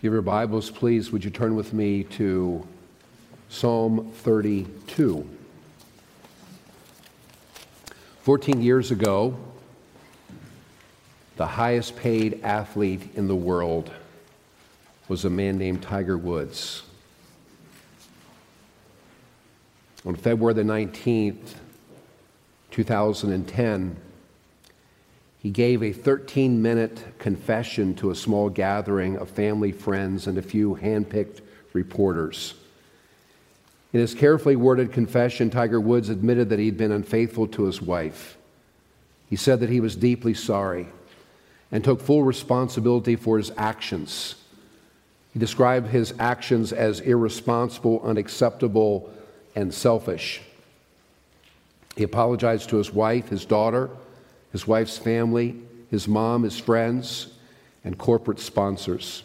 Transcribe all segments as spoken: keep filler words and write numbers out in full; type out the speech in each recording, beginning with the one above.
If you have your Bibles, please, would you turn with me to Psalm thirty-two. Fourteen years ago, the highest paid athlete in the world was a man named Tiger Woods. On February the nineteenth, two thousand ten, he gave a thirteen-minute confession to a small gathering of family, friends, and a few hand-picked reporters. In his carefully worded confession, Tiger Woods admitted that he'd been unfaithful to his wife. He said that he was deeply sorry and took full responsibility for his actions. He described his actions as irresponsible, unacceptable, and selfish. He apologized to his wife, his daughter, his wife's family, his mom, his friends, and corporate sponsors.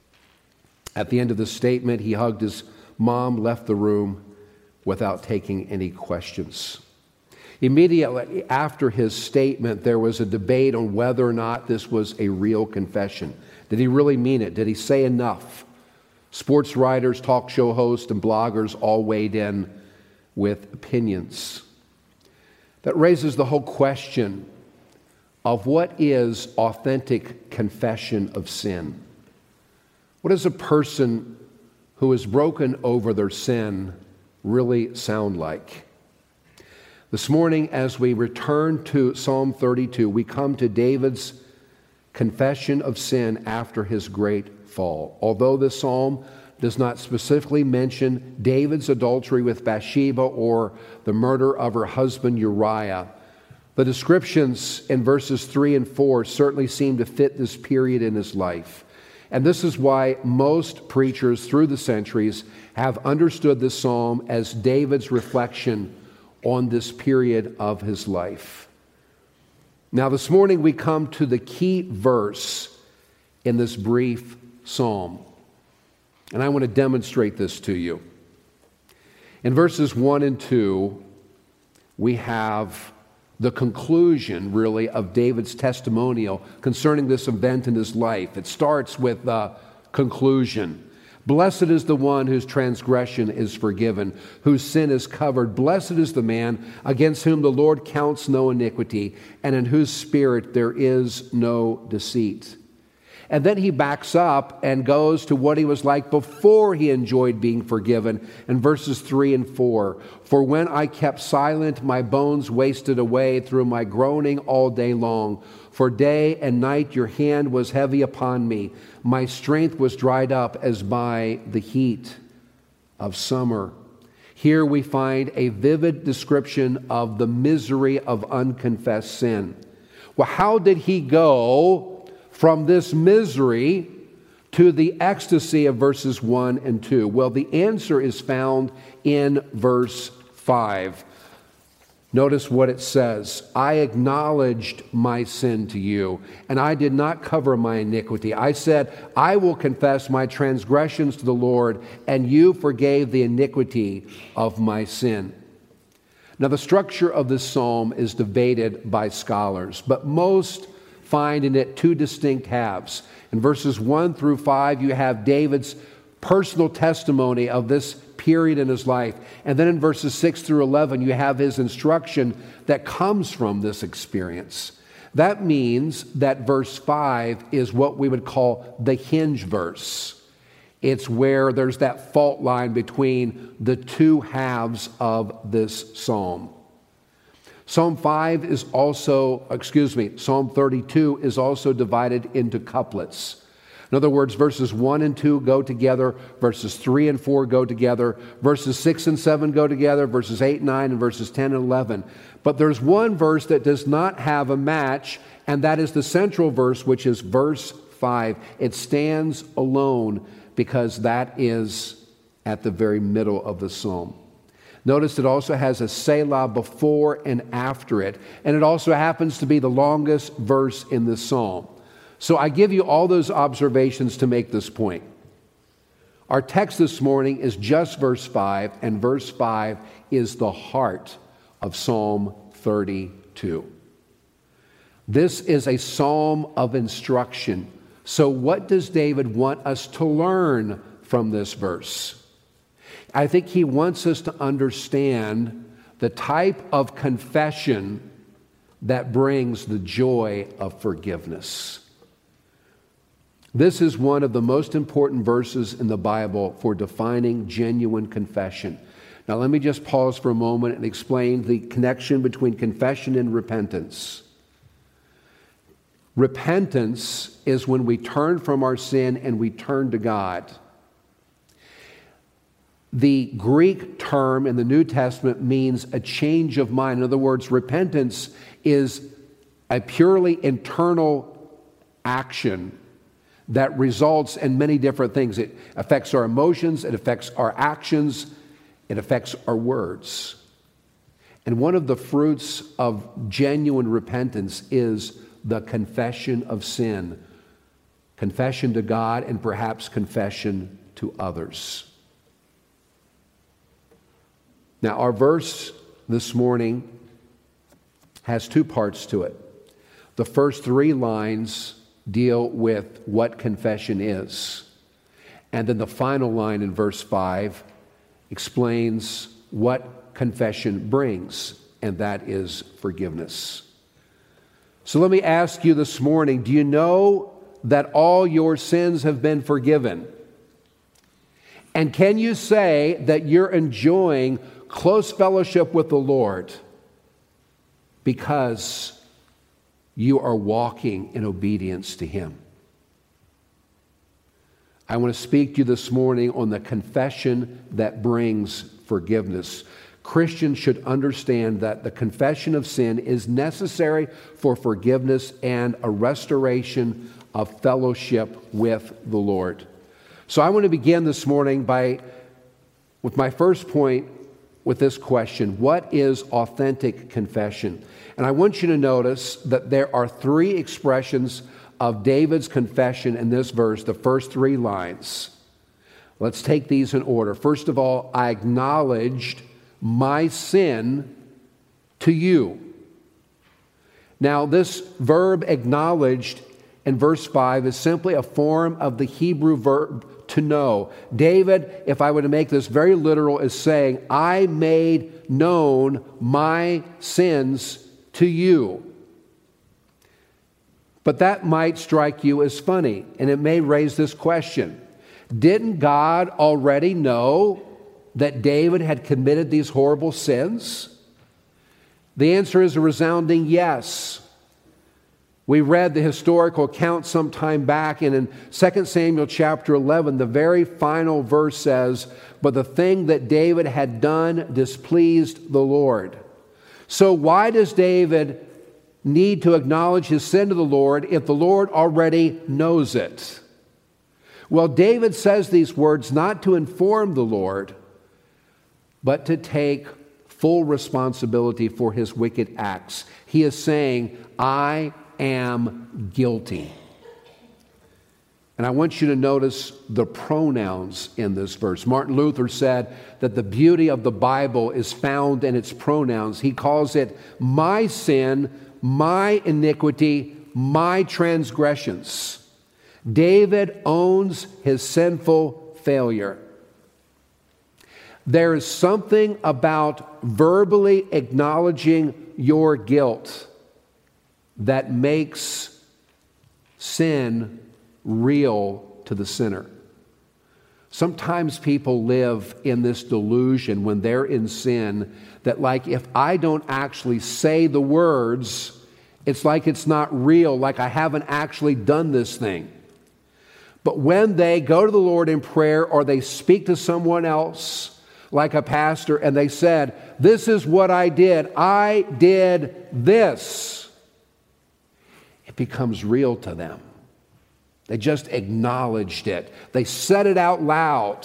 At the end of the statement, he hugged his mom, left the room without taking any questions. Immediately after his statement, there was a debate on whether or not this was a real confession. Did he really mean it? Did he say enough? Sports writers, talk show hosts, and bloggers all weighed in with opinions. That raises the whole question of what is authentic confession of sin. What does a person who is broken over their sin really sound like? This morning, as we return to Psalm thirty-two, we come to David's confession of sin after his great fall. Although this psalm does not specifically mention David's adultery with Bathsheba or the murder of her husband Uriah, the descriptions in verses three and four certainly seem to fit this period in his life. And this is why most preachers through the centuries have understood this psalm as David's reflection on this period of his life. Now, this morning we come to the key verse in this brief psalm. And I want to demonstrate this to you. In verses one and two, we have the conclusion, really, of David's testimonial concerning this event in his life. It starts with the conclusion. Blessed is the one whose transgression is forgiven, whose sin is covered. Blessed is the man against whom the Lord counts no iniquity, and in whose spirit there is no deceit. And then he backs up and goes to what he was like before he enjoyed being forgiven in verses three and four. For when I kept silent, my bones wasted away through my groaning all day long. For day and night your hand was heavy upon me. My strength was dried up as by the heat of summer. Here we find a vivid description of the misery of unconfessed sin. Well, how did he go from this misery to the ecstasy of verses one and two? Well, the answer is found in verse five. Notice what it says. I acknowledged my sin to you, and I did not cover my iniquity. I said, I will confess my transgressions to the Lord, and you forgave the iniquity of my sin. Now, the structure of this psalm is debated by scholars, but most find in it two distinct halves. In verses one through five, you have David's personal testimony of this period in his life. And then in verses six through eleven, you have his instruction that comes from this experience. That means that verse five is what we would call the hinge verse. It's where there's that fault line between the two halves of this psalm. Psalm five is also, excuse me, Psalm thirty-two is also divided into couplets. In other words, verses one and two go together, verses three and four go together, verses six and seven go together, verses eight and nine, and verses ten and eleven. But there's one verse that does not have a match, and that is the central verse, which is verse five. It stands alone because that is at the very middle of the psalm. Notice it also has a Selah before and after it, and it also happens to be the longest verse in the psalm. So I give you all those observations to make this point. Our text this morning is just verse five, and verse five is the heart of Psalm thirty-two. This is a psalm of instruction, So what does David want us to learn from this verse? I think he wants us to understand the type of confession that brings the joy of forgiveness. This is one of the most important verses in the Bible for defining genuine confession. Now, let me just pause for a moment and explain the connection between confession and repentance. Repentance is when we turn from our sin and we turn to God. The Greek term in the New Testament means a change of mind. In other words, repentance is a purely internal action that results in many different things. It affects our emotions, it affects our actions, it affects our words. And one of the fruits of genuine repentance is the confession of sin, confession to God, and perhaps confession to others. Now, our verse this morning has two parts to it. The first three lines deal with what confession is. And then the final line in verse five explains what confession brings, and that is forgiveness. So let me ask you this morning, do you know that all your sins have been forgiven? And can you say that you're enjoying close fellowship with the Lord because you are walking in obedience to Him? I want to speak to you this morning on the confession that brings forgiveness. Christians should understand that the confession of sin is necessary for forgiveness and a restoration of fellowship with the Lord. So I want to begin this morning by, with my first point, with this question: what is authentic confession? And I want you to notice that there are three expressions of David's confession in this verse, the first three lines. Let's take these in order. First of all, I acknowledged my sin to you. Now, this verb acknowledged in verse five is simply a form of the Hebrew verb to know. David, if I were to make this very literal, is saying, I made known my sins to you. But that might strike you as funny, and it may raise this question. Didn't God already know that David had committed these horrible sins? The answer is a resounding yes. We read the historical account some time back, and in Second Samuel chapter eleven, the very final verse says, but the thing that David had done displeased the Lord. So why does David need to acknowledge his sin to the Lord if the Lord already knows it? Well, David says these words not to inform the Lord, but to take full responsibility for his wicked acts. He is saying, I am guilty. And I want you to notice the pronouns in this verse. Martin Luther said that the beauty of the Bible is found in its pronouns. He calls it my sin, my iniquity, my transgressions. David owns his sinful failure. There is something about verbally acknowledging your guilt that makes sin real to the sinner. Sometimes people live in this delusion when they're in sin that, like, if I don't actually say the words, it's like it's not real, like I haven't actually done this thing. But when they go to the Lord in prayer or they speak to someone else, like a pastor, and they said, this is what I did, I did this, it becomes real to them. They just acknowledged it. They said it out loud.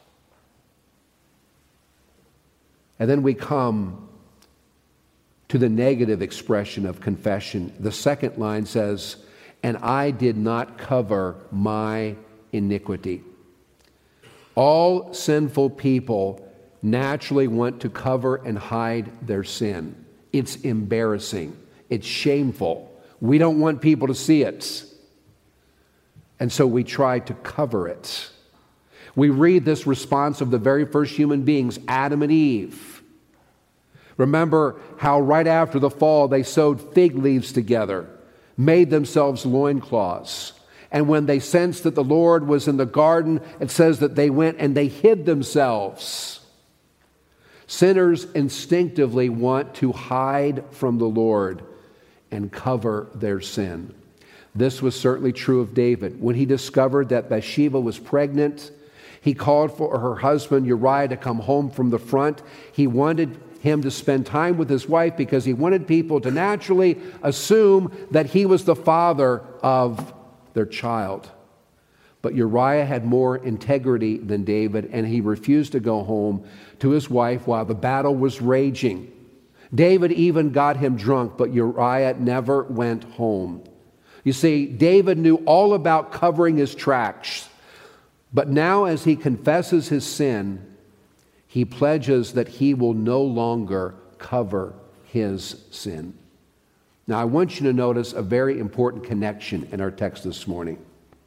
And then we come to the negative expression of confession. The second line says, and I did not cover my iniquity. All sinful people naturally want to cover and hide their sin. It's embarrassing. It's shameful. We don't want people to see it. And so we try to cover it. We read this response of the very first human beings, Adam and Eve. Remember how right after the fall they sewed fig leaves together, made themselves loincloths. And when they sensed that the Lord was in the garden, it says that they went and they hid themselves. Sinners instinctively want to hide from the Lord and cover their sin. This was certainly true of David. When he discovered that Bathsheba was pregnant, he called for her husband Uriah to come home from the front. He wanted him to spend time with his wife because he wanted people to naturally assume that he was the father of their child. But Uriah had more integrity than David, and he refused to go home to his wife while the battle was raging. David even got him drunk, but Uriah never went home. You see, David knew all about covering his tracks, but now as he confesses his sin, he pledges that he will no longer cover his sin. Now, I want you to notice a very important connection in our text this morning.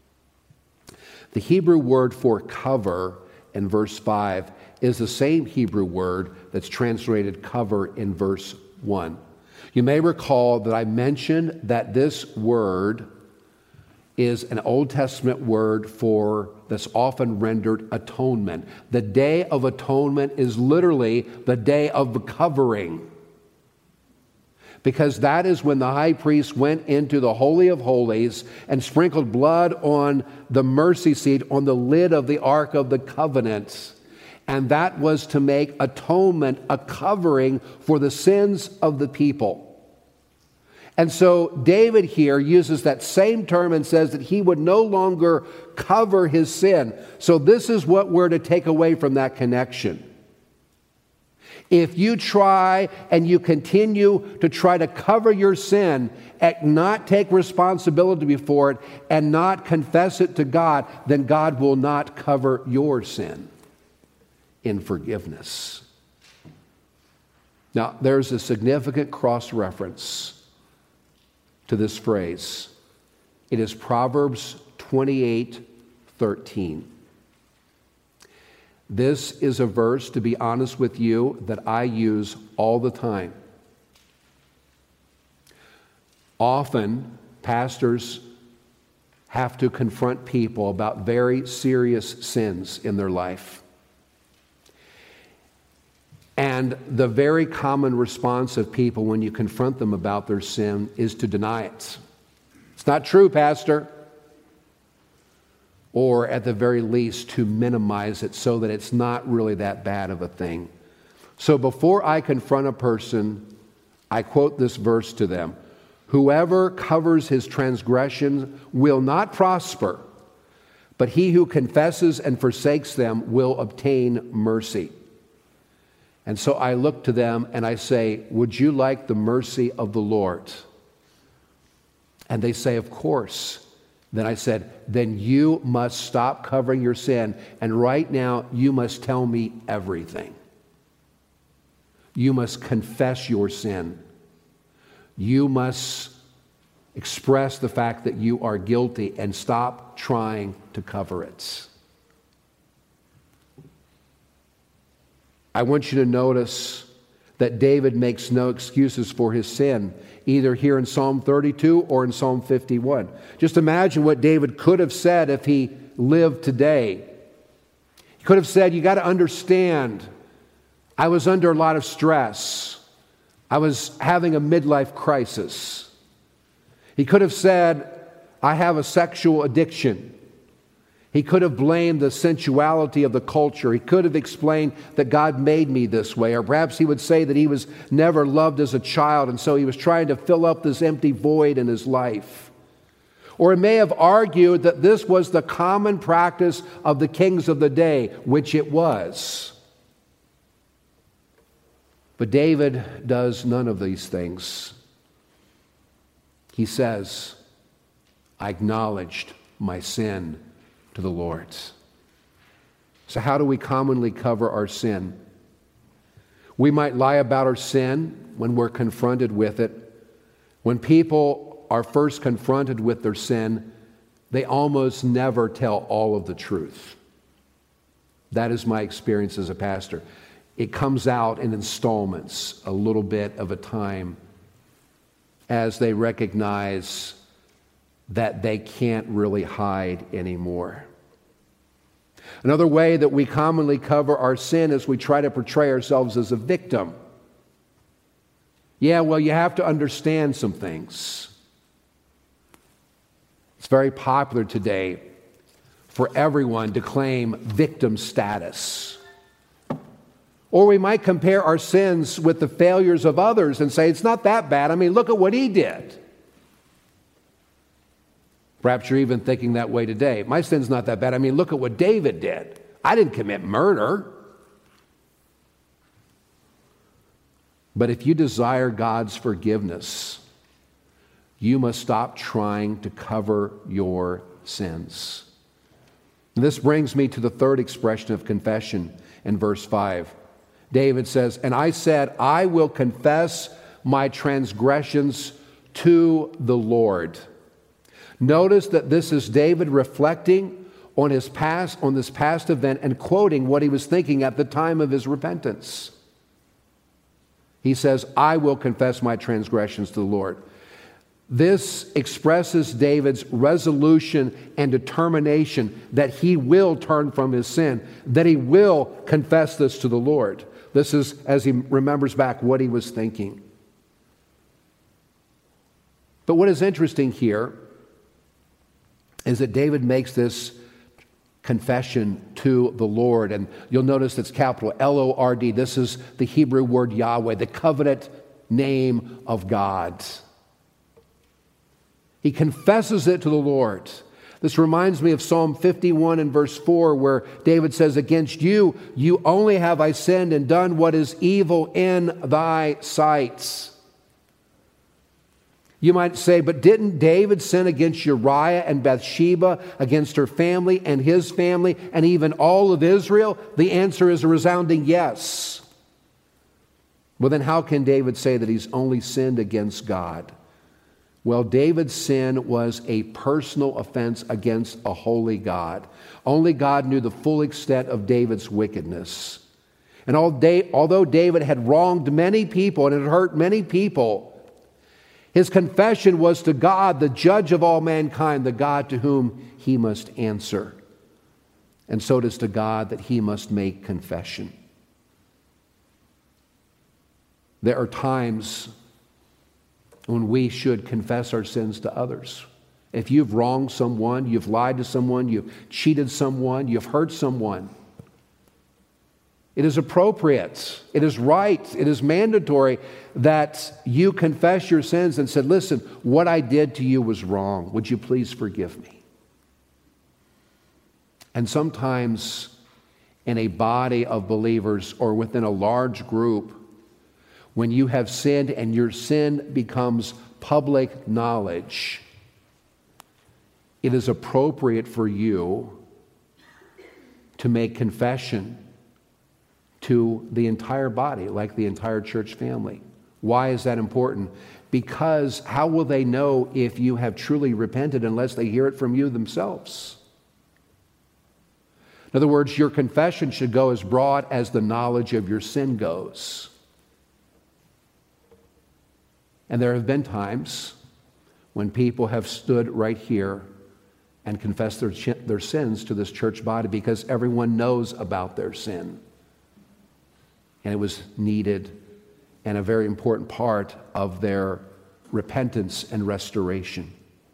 The Hebrew word for cover in verse five is the same Hebrew word that's translated cover in verse one. You may recall that I mentioned that this word is an Old Testament word for that's often rendered atonement. The Day of Atonement is literally the day of the covering, because that is when the high priest went into the Holy of Holies and sprinkled blood on the mercy seat, on the lid of the Ark of the Covenant. And that was to make atonement a covering for the sins of the people. And so David here uses that same term and says that he would no longer cover his sin. So this is what we're to take away from that connection. If you try and you continue to try to cover your sin and not take responsibility for it and not confess it to God, then God will not cover your sin in forgiveness. Now, there's a significant cross-reference to this phrase. It is Proverbs twenty-eight thirteen. This is a verse, to be honest with you, that I use all the time. Often, pastors have to confront people about very serious sins in their life. And the very common response of people when you confront them about their sin is to deny it. It's not true, Pastor. Or at the very least to minimize it so that it's not really that bad of a thing. So before I confront a person, I quote this verse to them. Whoever covers his transgressions will not prosper, but he who confesses and forsakes them will obtain mercy. And so I look to them and I say, would you like the mercy of the Lord? And they say, of course. Then I said, then you must stop covering your sin, and right now you must tell me everything. You must confess your sin. You must express the fact that you are guilty and stop trying to cover it. I want you to notice that David makes no excuses for his sin, either here in Psalm thirty-two or in Psalm fifty-one. Just imagine what David could have said if he lived today. He could have said, you got to understand, I was under a lot of stress. I was having a midlife crisis. He could have said, I have a sexual addiction. He could have blamed the sensuality of the culture. He could have explained that God made me this way. Or perhaps he would say that he was never loved as a child, and so he was trying to fill up this empty void in his life. Or he may have argued that this was the common practice of the kings of the day, which it was. But David does none of these things. He says, I acknowledged my sin to the Lord. So how do we commonly cover our sin? We might lie about our sin when we're confronted with it. When people are first confronted with their sin, they almost never tell all of the truth. That is my experience as a pastor. It comes out in installments, a little bit of a time, as they recognize that they can't really hide anymore. Another way that we commonly cover our sin is we try to portray ourselves as a victim. Yeah, well, you have to understand some things. It's very popular today for everyone to claim victim status. Or we might compare our sins with the failures of others and say, it's not that bad. I mean, look at what he did. Perhaps you're even thinking that way today. My sin's not that bad. I mean, look at what David did. I didn't commit murder. But if you desire God's forgiveness, you must stop trying to cover your sins. And this brings me to the third expression of confession in verse five. David says, and I said, I will confess my transgressions to the Lord. Notice that this is David reflecting on his past, on this past event and quoting what he was thinking at the time of his repentance. He says, I will confess my transgressions to the Lord. This expresses David's resolution and determination that he will turn from his sin, that he will confess this to the Lord. This is, as he remembers back, what he was thinking. But what is interesting here is that David makes this confession to the Lord. And you'll notice it's capital L O R D. This is the Hebrew word Yahweh, the covenant name of God. He confesses it to the Lord. This reminds me of Psalm fifty-one and verse four, where David says, against you, you only have I sinned and done what is evil in thy sight. You might say, but didn't David sin against Uriah and Bathsheba, against her family and his family, and even all of Israel? The answer is a resounding yes. Well, then how can David say that he's only sinned against God? Well, David's sin was a personal offense against a holy God. Only God knew the full extent of David's wickedness. And although David had wronged many people and had hurt many people, his confession was to God, the judge of all mankind, the God to whom he must answer. And so it is to God that he must make confession. There are times when we should confess our sins to others. If you've wronged someone, you've lied to someone, you've cheated someone, you've hurt someone, it is appropriate, it is right, it is mandatory that you confess your sins and said, listen, what I did to you was wrong. Would you please forgive me? And sometimes in a body of believers or within a large group, when you have sinned and your sin becomes public knowledge, it is appropriate for you to make confession to the entire body, like the entire church family. Why is that important? Because how will they know if you have truly repented unless they hear it from you themselves? In other words, your confession should go as broad as the knowledge of your sin goes. And there have been times when people have stood right here and confessed their, their sins to this church body because everyone knows about their sin. And it was needed and a very important part of their repentance and restoration.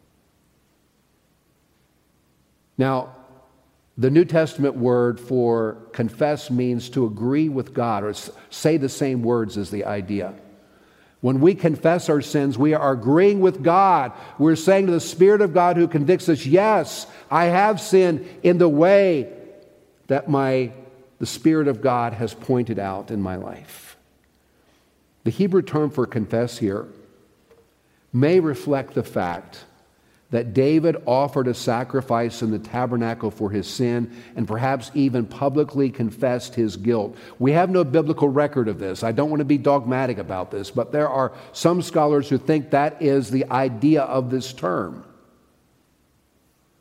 Now, the New Testament word for confess means to agree with God, or say the same words as the idea. When we confess our sins, we are agreeing with God. We're saying to the Spirit of God who convicts us, yes, I have sinned in the way that my the Spirit of God has pointed out in my life. The Hebrew term for confess here may reflect the fact that David offered a sacrifice in the tabernacle for his sin and perhaps even publicly confessed his guilt. We have no biblical record of this. I don't want to be dogmatic about this, but there are some scholars who think that is the idea of this term.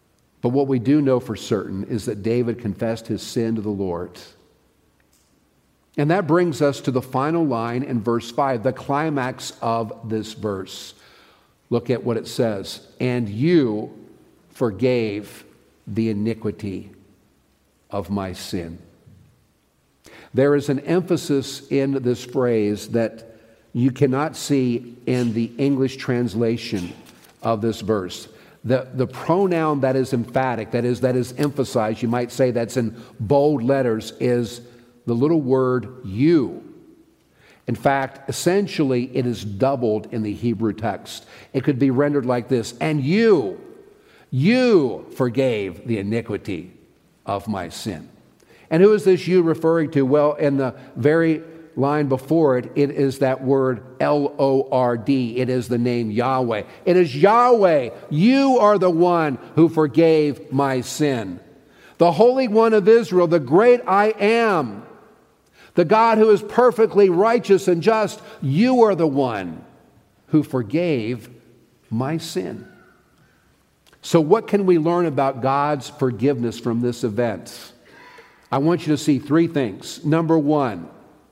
But what we do know for certain is that David confessed his sin to the Lord. And that brings us to the final line in verse five, the climax of this verse. Look at what it says. And you forgave the iniquity of my sin. There is an emphasis in this phrase that you cannot see in the English translation of this verse. The, the pronoun that is emphatic, that is, that is emphasized, you might say that's in bold letters, is the little word you. In fact, essentially, it is doubled in the Hebrew text. It could be rendered like this, and you, you forgave the iniquity of my sin. And who is this you referring to? Well, in the very line before it, it is that word L O R D. It is the name Yahweh. It is Yahweh. You are the one who forgave my sin. The Holy One of Israel, the great I am, the God who is perfectly righteous and just, you are the one who forgave my sin. So what can we learn about God's forgiveness from this event? I want you to see three things. Number one,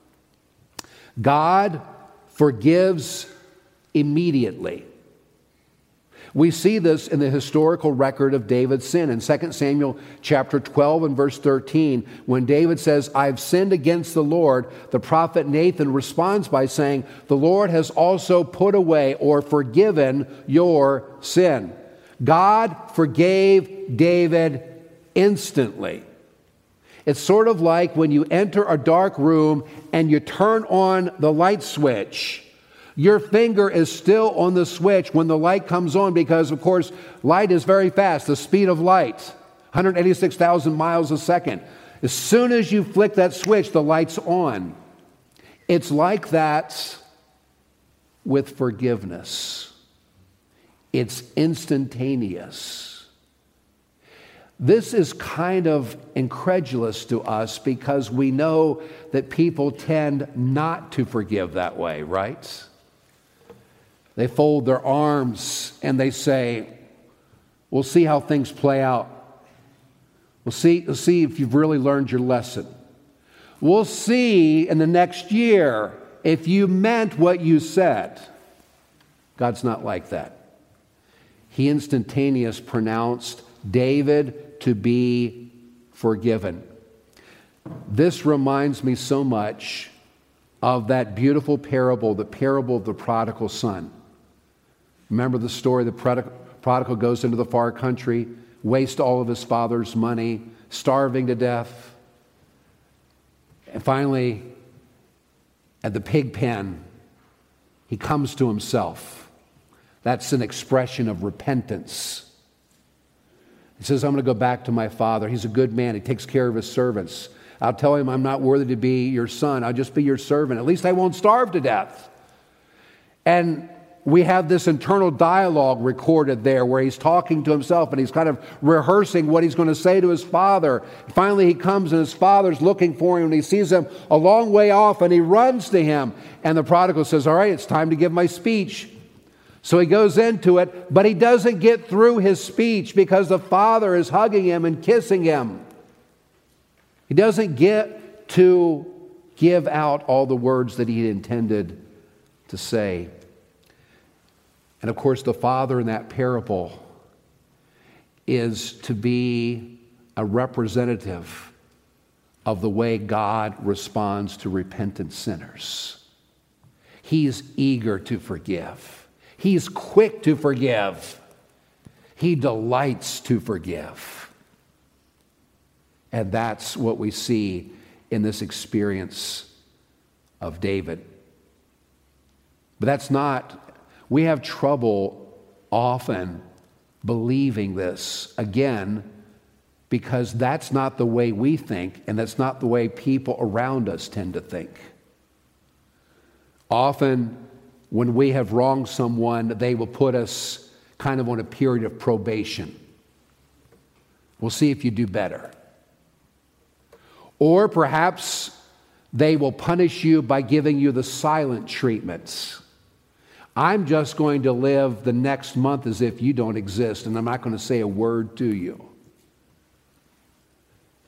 God forgives immediately. We see this in the historical record of David's sin. In Second Samuel chapter twelve and verse thirteen, when David says, I've sinned against the Lord, the prophet Nathan responds by saying, the Lord has also put away or forgiven your sin. God forgave David instantly. It's sort of like when you enter a dark room and you turn on the light switch. Your finger is still on the switch when the light comes on because, of course, light is very fast, the speed of light, one hundred eighty-six thousand miles a second. As soon as you flick that switch, the light's on. It's like that with forgiveness. It's instantaneous. This is kind of incredulous to us because we know that people tend not to forgive that way, right? They fold their arms and they say, we'll see how things play out. We'll see, we'll see if you've really learned your lesson. We'll see in the next year if you meant what you said. God's not like that. He instantaneous pronounced David to be forgiven. This reminds me so much of that beautiful parable, the parable of the prodigal son. Remember the story, the prodigal goes into the far country, wastes all of his father's money, starving to death. And finally, at the pig pen, he comes to himself. That's an expression of repentance. He says, I'm going to go back to my father. He's a good man. He takes care of his servants. I'll tell him I'm not worthy to be your son. I'll just be your servant. At least I won't starve to death. And we have this internal dialogue recorded there where he's talking to himself and he's kind of rehearsing what he's going to say to his father. Finally, he comes and his father's looking for him and he sees him a long way off and he runs to him. And the prodigal says, all right, it's time to give my speech. So he goes into it, but he doesn't get through his speech because the father is hugging him and kissing him. He doesn't get to give out all the words that he intended to say. And of course, the father in that parable is to be a representative of the way God responds to repentant sinners. He's eager to forgive. He's quick to forgive. He delights to forgive. And that's what we see in this experience of David. But that's not, we have trouble often believing this, again, because that's not the way we think, and that's not the way people around us tend to think. Often, when we have wronged someone, they will put us kind of on a period of probation. We'll see if you do better. Or perhaps they will punish you by giving you the silent treatments. I'm just going to live the next month as if you don't exist, and I'm not going to say a word to you.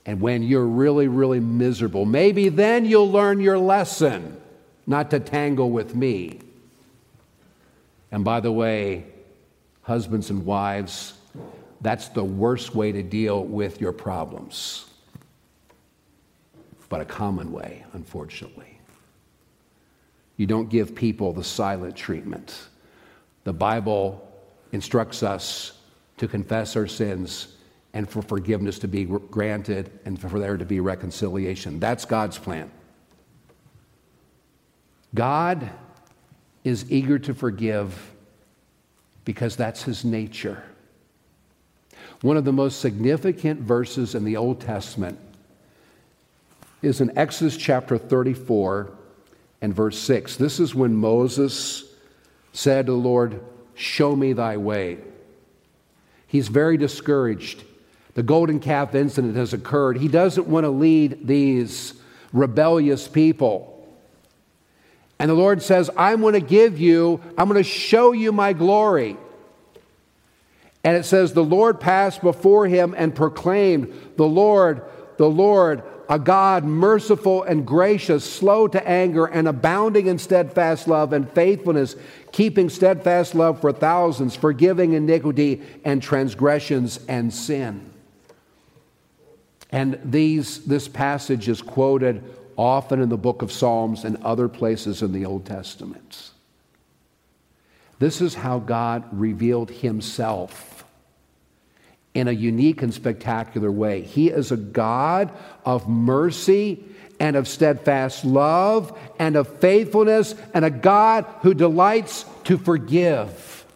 And when you're really, really miserable, maybe then you'll learn your lesson, not to tangle with me. And by the way, husbands and wives, that's the worst way to deal with your problems, but a common way, unfortunately. You don't give people the silent treatment. The Bible instructs us to confess our sins and for forgiveness to be granted and for there to be reconciliation. That's God's plan. God is eager to forgive because that's his nature. One of the most significant verses in the Old Testament is in Exodus chapter thirty-four and verse six. This is when Moses said to the Lord, "Show me thy way." He's very discouraged. The golden calf incident has occurred. He doesn't want to lead these rebellious people. And the Lord says, I'm going to give you, I'm going to show you my glory. And it says, the Lord passed before him and proclaimed, the Lord, the Lord, a God merciful and gracious, slow to anger, and abounding in steadfast love and faithfulness, keeping steadfast love for thousands, forgiving iniquity and transgressions and sin. And these, this passage is quoted often in the book of Psalms and other places in the Old Testament. This is how God revealed himself in a unique and spectacular way. He is a God of mercy and of steadfast love and of faithfulness, and a God who delights to forgive.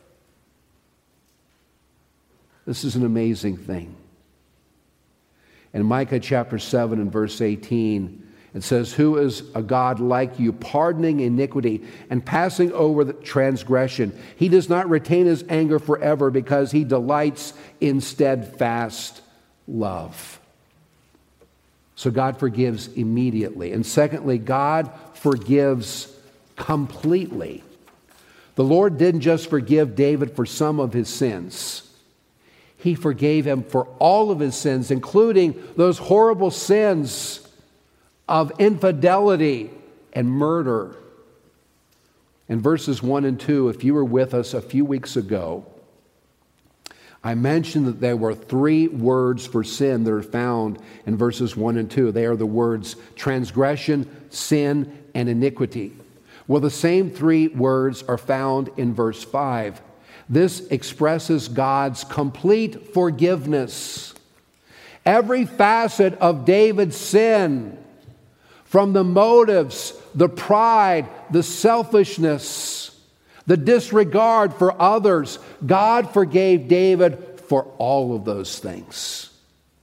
This is an amazing thing. In Micah chapter seven and verse eighteen, it says, who is a God like you, pardoning iniquity and passing over the transgression? He does not retain his anger forever because he delights in steadfast love. So God forgives immediately. And secondly, God forgives completely. The Lord didn't just forgive David for some of his sins. He forgave him for all of his sins, including those horrible sins of infidelity and murder. In verses one and two, if you were with us a few weeks ago, I mentioned that there were three words for sin that are found in verses one and two. They are the words transgression, sin, and iniquity. Well, the same three words are found in verse five. This expresses God's complete forgiveness. Every facet of David's sin, from the motives, the pride, the selfishness, the disregard for others, God forgave David for all of those things.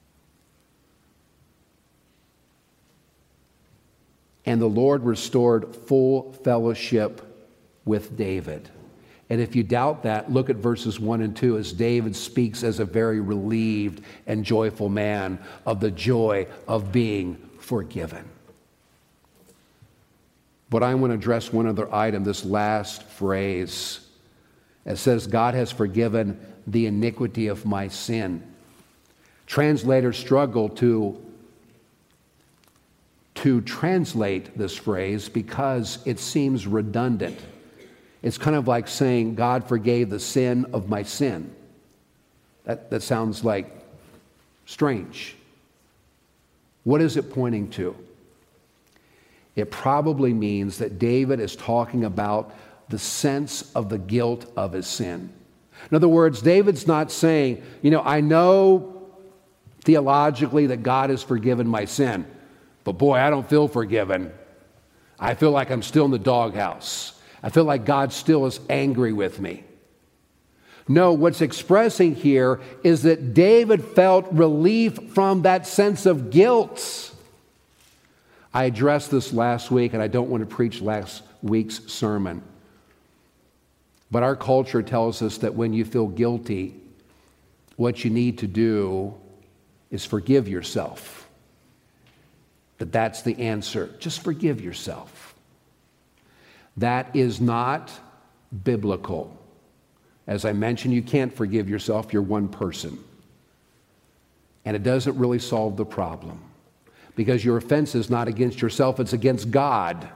And the Lord restored full fellowship with David. And if you doubt that, look at verses one and two as David speaks as a very relieved and joyful man of the joy of being forgiven. But I want to address one other item, this last phrase. It says, God has forgiven the iniquity of my sin. Translators struggle to, to translate this phrase because it seems redundant. It's kind of like saying, God forgave the sin of my sin. That, that sounds like strange. What is it pointing to? It probably means that David is talking about the sense of the guilt of his sin. In other words, David's not saying, you know, I know theologically that God has forgiven my sin, but boy, I don't feel forgiven. I feel like I'm still in the doghouse. I feel like God still is angry with me. No, what's expressing here is that David felt relief from that sense of guilt. I addressed this last week, and I don't want to preach last week's sermon. But our culture tells us that when you feel guilty, what you need to do is forgive yourself. That that's the answer. Just forgive yourself. That is not biblical. As I mentioned, you can't forgive yourself. You're one person. And it doesn't really solve the problem, because your offense is not against yourself, it's against God.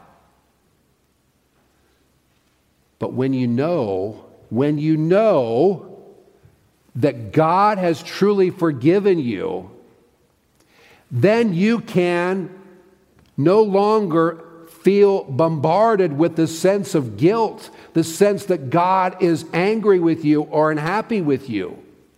But when you know, when you know that God has truly forgiven you, then you can no longer feel bombarded with the sense of guilt, the sense that God is angry with you or unhappy with you.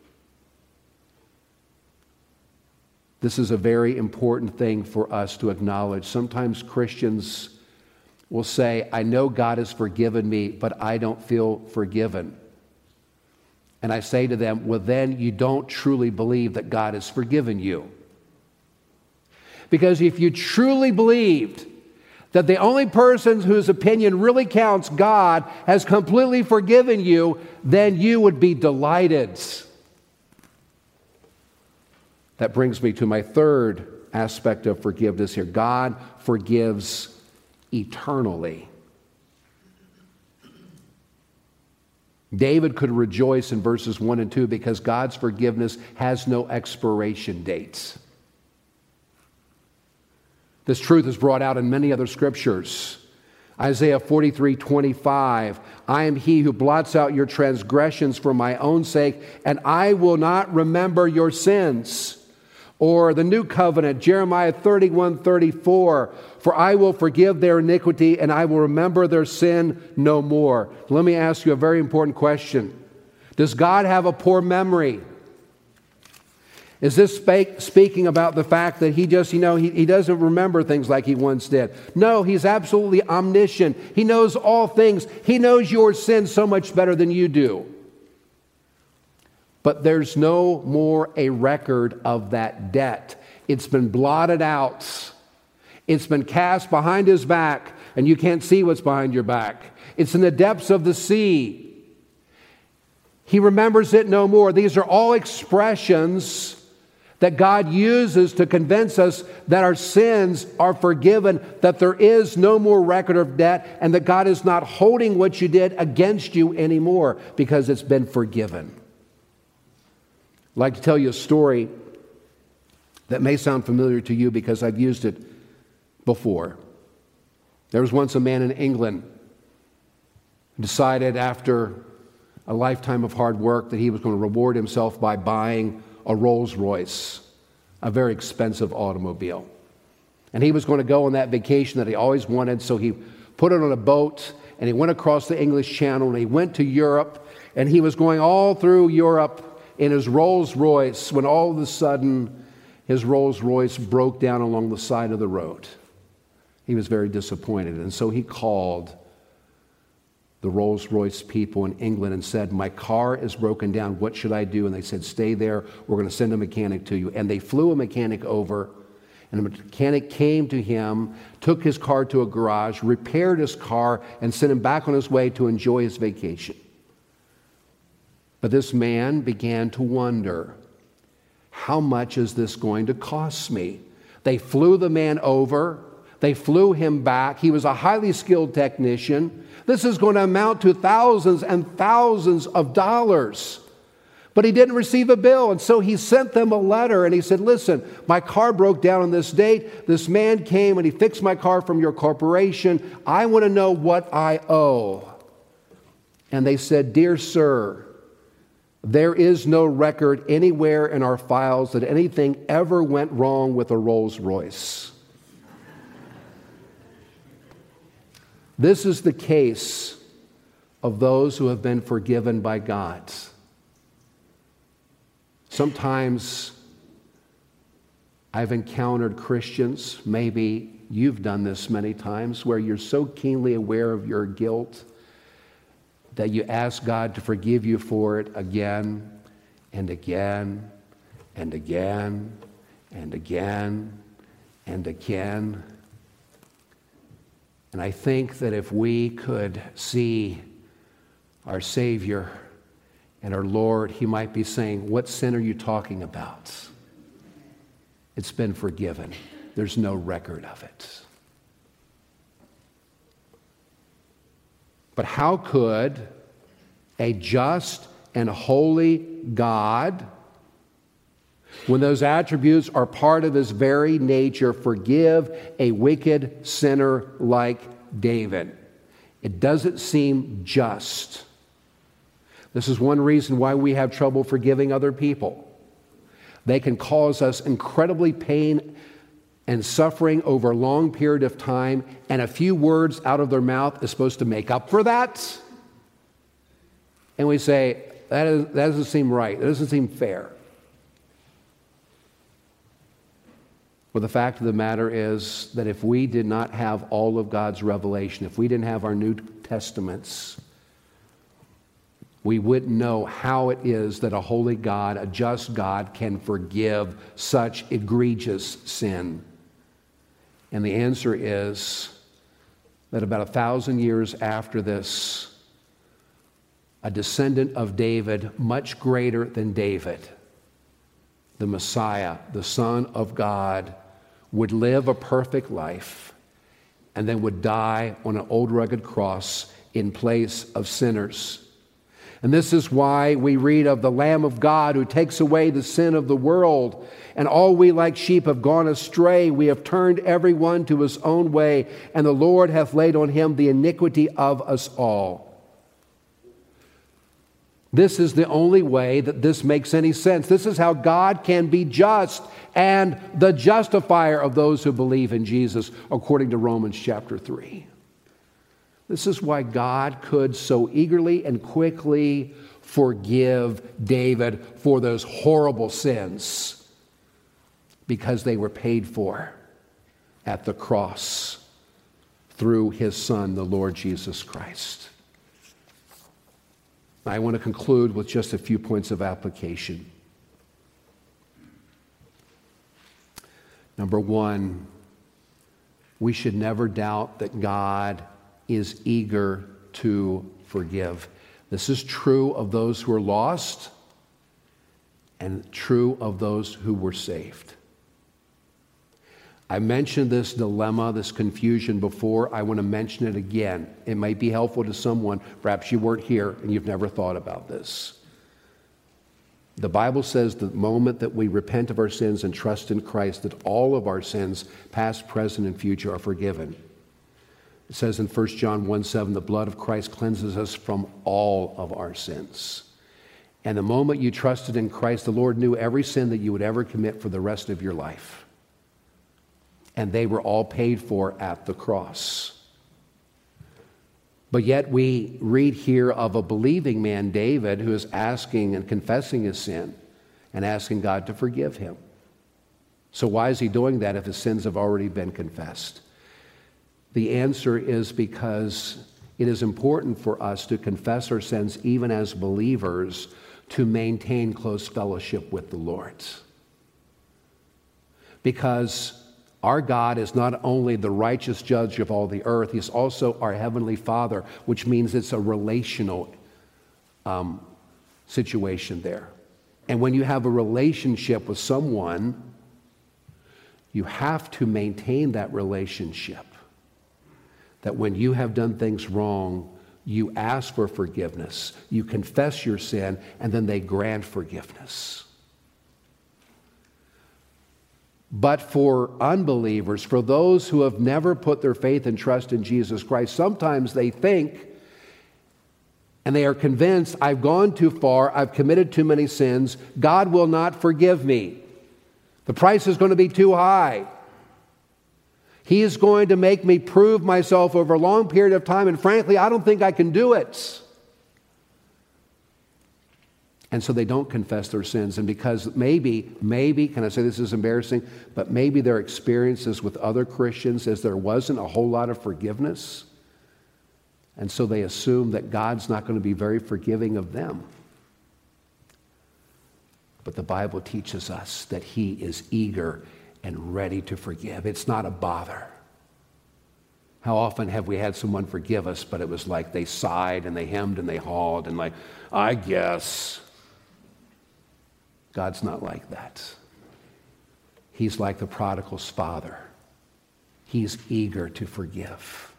This is a very important thing for us to acknowledge. Sometimes Christians will say, I know God has forgiven me, but I don't feel forgiven. And I say to them, well, then you don't truly believe that God has forgiven you. Because if you truly believed that the only person whose opinion really counts, God, has completely forgiven you, then you would be delighted. That brings me to my third aspect of forgiveness here. God forgives eternally. David could rejoice in verses one and two because God's forgiveness has no expiration dates. This truth is brought out in many other scriptures. Isaiah forty-three twenty-five, I am he who blots out your transgressions for my own sake, and I will not remember your sins. Or the new covenant, Jeremiah thirty-one thirty-four, for I will forgive their iniquity and I will remember their sin no more. Let me ask you a very important question. Does God have a poor memory? Is this speak, speaking about the fact that he just, you know, he, he doesn't remember things like he once did? No, he's absolutely omniscient. He knows all things. He knows your sin so much better than you do. But there's no more a record of that debt. It's been blotted out. It's been cast behind his back, and you can't see what's behind your back. It's in the depths of the sea. He remembers it no more. These are all expressions that God uses to convince us that our sins are forgiven, that there is no more record of debt, and that God is not holding what you did against you anymore because it's been forgiven. I'd like to tell you a story that may sound familiar to you because I've used it before. There was once a man in England who decided after a lifetime of hard work that he was going to reward himself by buying a Rolls Royce, a very expensive automobile. And he was going to go on that vacation that he always wanted, so he put it on a boat and he went across the English Channel and he went to Europe, and he was going all through Europe in his Rolls Royce when all of a sudden his Rolls Royce broke down along the side of the road. He was very disappointed, and so he called the Rolls Royce people in England and said, my car is broken down, what should I do? And they said, stay there, we're going to send a mechanic to you. And they flew a mechanic over, and the mechanic came to him, took his car to a garage, repaired his car, and sent him back on his way to enjoy his vacation. But this man began to wonder, how much is this going to cost me? They flew the man over, they flew him back. He was a highly skilled technician. This is going to amount to thousands and thousands of dollars. But he didn't receive a bill, and so he sent them a letter, and he said, listen, my car broke down on this date. This man came, and he fixed my car from your corporation. I want to know what I owe. And they said, dear sir, there is no record anywhere in our files that anything ever went wrong with a Rolls Royce. This is the case of those who have been forgiven by God. Sometimes I've encountered Christians, maybe you've done this many times, where you're so keenly aware of your guilt that you ask God to forgive you for it again and again and again and again and again. And I think that if we could see our Savior and our Lord, He might be saying, what sin are you talking about? It's been forgiven. There's no record of it. But how could a just and holy God when those attributes are part of his very nature, forgive a wicked sinner like David. It doesn't seem just. This is one reason why we have trouble forgiving other people. They can cause us incredibly pain and suffering over a long period of time, and a few words out of their mouth is supposed to make up for that. And we say, that, is, that doesn't seem right. That doesn't seem fair. Well, the fact of the matter is that if we did not have all of God's revelation, if we didn't have our New Testaments, we wouldn't know how it is that a holy God, a just God, can forgive such egregious sin. And the answer is that about a thousand years after this, a descendant of David, much greater than David, the Messiah, the Son of God, would live a perfect life and then would die on an old rugged cross in place of sinners. And this is why we read of the Lamb of God who takes away the sin of the world. And all we like sheep have gone astray. We have turned every one to his own way, and the Lord hath laid on him the iniquity of us all. This is the only way that this makes any sense. This is how God can be just and the justifier of those who believe in Jesus, according to Romans chapter three. This is why God could so eagerly and quickly forgive David for those horrible sins, because they were paid for at the cross through his Son, the Lord Jesus Christ. I want to conclude with just a few points of application. Number one, we should never doubt that God is eager to forgive. This is true of those who are lost and true of those who were saved. I mentioned this dilemma, this confusion before. I want to mention it again. It might be helpful to someone. Perhaps you weren't here and you've never thought about this. The Bible says the moment that we repent of our sins and trust in Christ, that all of our sins, past, present, and future, are forgiven. It says in First John one seven, the blood of Christ cleanses us from all of our sins. And the moment you trusted in Christ, the Lord knew every sin that you would ever commit for the rest of your life. And they were all paid for at the cross. But yet we read here of a believing man, David, who is asking and confessing his sin and asking God to forgive him. So why is he doing that if his sins have already been confessed? The answer is because it is important for us to confess our sins even as believers to maintain close fellowship with the Lord. Because our God is not only the righteous judge of all the earth, he's also our heavenly Father, which means it's a relational um, situation there. And when you have a relationship with someone, you have to maintain that relationship. That when you have done things wrong, you ask for forgiveness, you confess your sin, and then they grant forgiveness. But for unbelievers, for those who have never put their faith and trust in Jesus Christ, sometimes they think and they are convinced, I've gone too far, I've committed too many sins, God will not forgive me. The price is going to be too high. He is going to make me prove myself over a long period of time, and frankly, I don't think I can do it. And so they don't confess their sins. And because maybe, maybe, can I say this is embarrassing, but maybe their experiences with other Christians is there wasn't a whole lot of forgiveness. And so they assume that God's not going to be very forgiving of them. But the Bible teaches us that He is eager and ready to forgive. It's not a bother. How often have we had someone forgive us, but it was like they sighed and they hemmed and they hawed and like, I guess. God's not like that. He's like the prodigal's father. He's eager to forgive.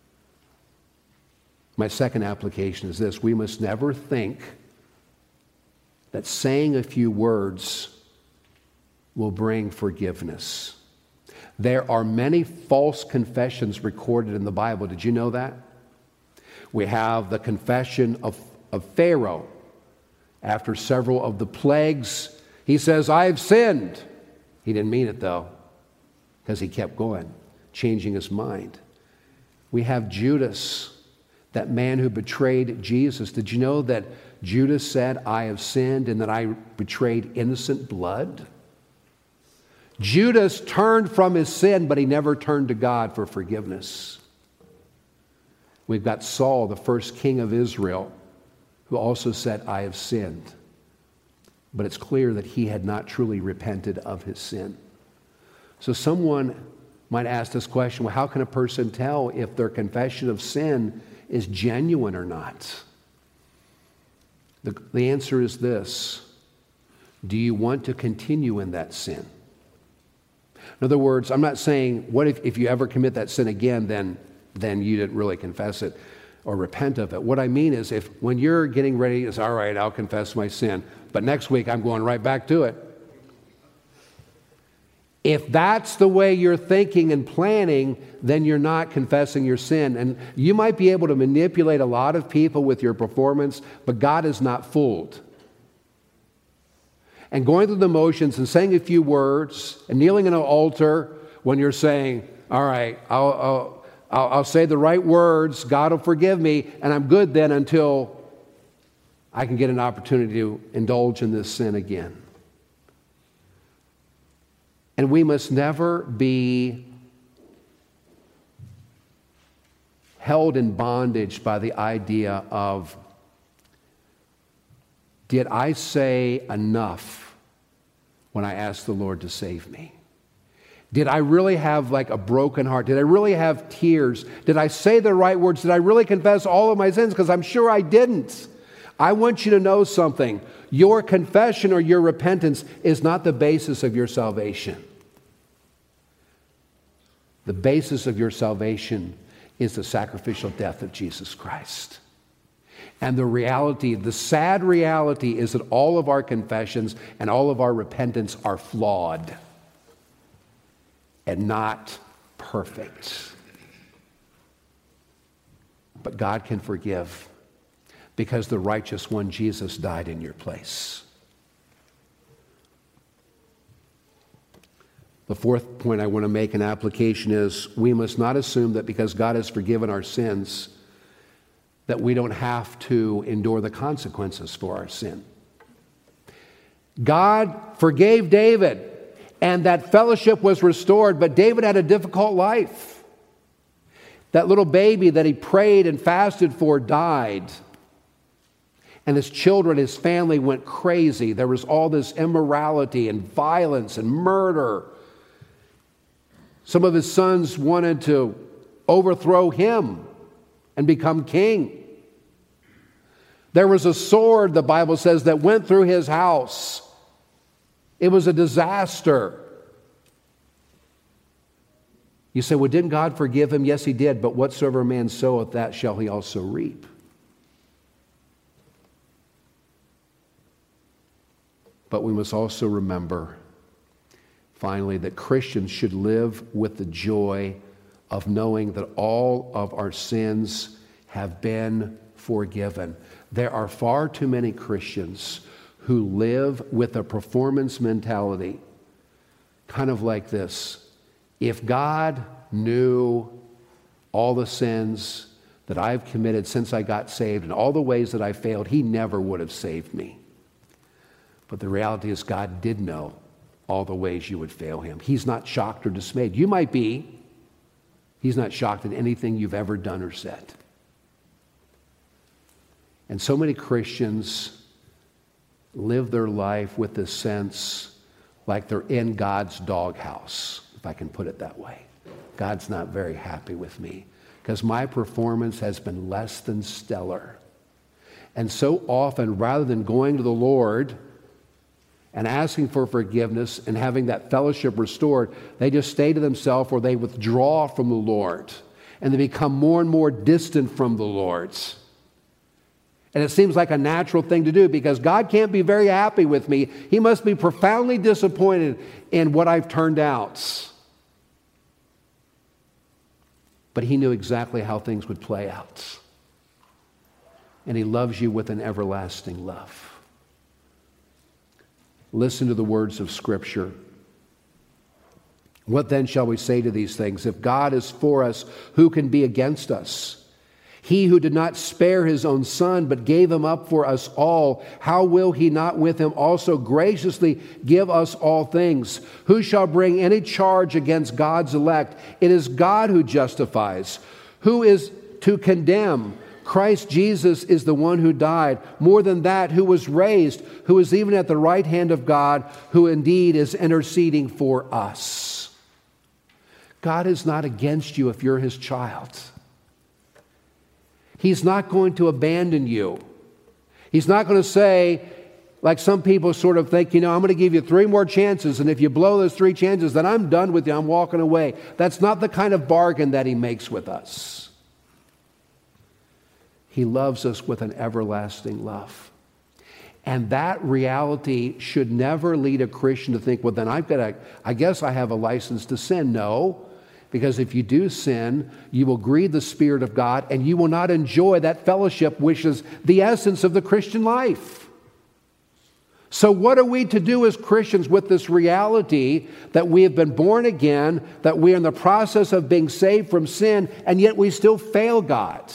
My second application is this: we must never think that saying a few words will bring forgiveness. There are many false confessions recorded in the Bible. Did you know that? We have the confession of, of Pharaoh. After several of the plagues, he says, I have sinned. He didn't mean it, though, because he kept going, changing his mind. We have Judas, that man who betrayed Jesus. Did you know that Judas said, I have sinned, and that I betrayed innocent blood? Judas turned from his sin, but he never turned to God for forgiveness. We've got Saul, the first king of Israel, who also said, I have sinned. But it's clear that he had not truly repented of his sin. So someone might ask this question, well, how can a person tell if their confession of sin is genuine or not? The, the answer is this. Do you want to continue in that sin? In other words, I'm not saying, what if, if you ever commit that sin again, then, then you didn't really confess it or repent of it. What I mean is, if when you're getting ready, it's all right, I'll confess my sin, but next week I'm going right back to it. If that's the way you're thinking and planning, then you're not confessing your sin. And you might be able to manipulate a lot of people with your performance, but God is not fooled. And going through the motions and saying a few words and kneeling in an altar when you're saying, all right, I'll, I'll, I'll, I'll say the right words, God will forgive me, and I'm good then until I can get an opportunity to indulge in this sin again. And we must never be held in bondage by the idea of, did I say enough when I asked the Lord to save me? Did I really have like a broken heart? Did I really have tears? Did I say the right words? Did I really confess all of my sins? Because I'm sure I didn't. I want you to know something. Your confession or your repentance is not the basis of your salvation. The basis of your salvation is the sacrificial death of Jesus Christ. And the reality, the sad reality is that all of our confessions and all of our repentance are flawed and not perfect. But God can forgive because the righteous one, Jesus, died in your place. The fourth point I want to make an application is we must not assume that because God has forgiven our sins that we don't have to endure the consequences for our sin. God forgave David, and that fellowship was restored, but David had a difficult life. That little baby that he prayed and fasted for died. And his children, his family went crazy. There was all this immorality and violence and murder. Some of his sons wanted to overthrow him and become king. There was a sword, the Bible says, that went through his house. It was a disaster. You say, well, didn't God forgive him? Yes, he did. But whatsoever a man soweth, that shall he also reap. But we must also remember, finally, that Christians should live with the joy of knowing that all of our sins have been forgiven. There are far too many Christians who live with a performance mentality, kind of like this. If God knew all the sins that I've committed since I got saved and all the ways that I failed, he never would have saved me. But the reality is God did know all the ways you would fail him. He's not shocked or dismayed. You might be. He's not shocked at anything you've ever done or said. And so many Christians live their life with this sense like they're in God's doghouse, if I can put it that way. God's not very happy with me because my performance has been less than stellar. And so often, rather than going to the Lord and asking for forgiveness and having that fellowship restored, they just stay to themselves or they withdraw from the Lord and they become more and more distant from the Lord. And it seems like a natural thing to do because God can't be very happy with me. He must be profoundly disappointed in what I've turned out. But he knew exactly how things would play out. And he loves you with an everlasting love. Listen to the words of Scripture. What then shall we say to these things? If God is for us, who can be against us? He who did not spare his own Son, but gave him up for us all, how will he not with him also graciously give us all things? Who shall bring any charge against God's elect? It is God who justifies. Who is to condemn? Christ Jesus is the one who died. More than that, who was raised, who is even at the right hand of God, who indeed is interceding for us. God is not against you if you're his child. He's not going to abandon you. He's not going to say, like some people sort of think, you know, I'm going to give you three more chances, and if you blow those three chances, then I'm done with you. I'm walking away. That's not the kind of bargain that he makes with us. He loves us with an everlasting love. And that reality should never lead a Christian to think, well, then I've got to, I guess I have a license to sin. No. Because if you do sin, you will grieve the Spirit of God and you will not enjoy that fellowship, which is the essence of the Christian life. So what are we to do as Christians with this reality that we have been born again, that we are in the process of being saved from sin, and yet we still fail God?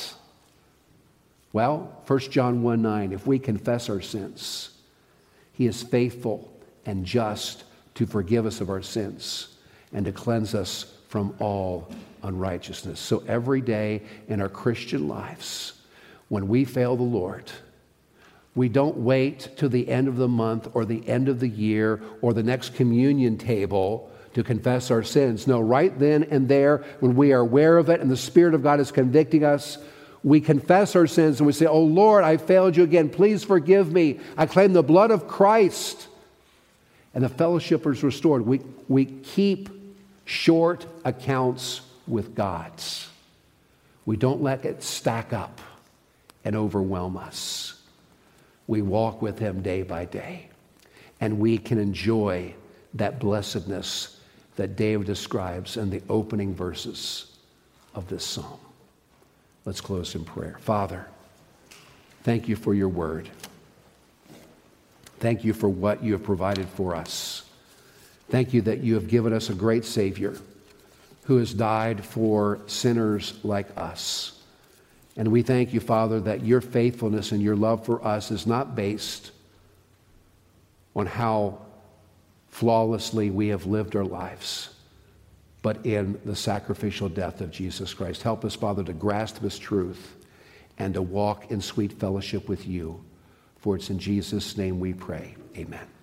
Well, First John one nine, if we confess our sins, he is faithful and just to forgive us of our sins and to cleanse us from all unrighteousness. So every day in our Christian lives, when we fail the Lord, we don't wait till the end of the month or the end of the year or the next communion table to confess our sins. No, right then and there, when we are aware of it and the Spirit of God is convicting us, we confess our sins and we say, oh Lord, I failed you again. Please forgive me. I claim the blood of Christ. And the fellowship is restored. We, we keep short accounts with God. We don't let it stack up and overwhelm us. We walk with him day by day. And we can enjoy that blessedness that David describes in the opening verses of this psalm. Let's close in prayer. Father, thank you for your word. Thank you for what you have provided for us. Thank you that you have given us a great Savior who has died for sinners like us. And we thank you, Father, that your faithfulness and your love for us is not based on how flawlessly we have lived our lives, but in the sacrificial death of Jesus Christ. Help us, Father, to grasp this truth and to walk in sweet fellowship with you. For it's in Jesus' name we pray. Amen.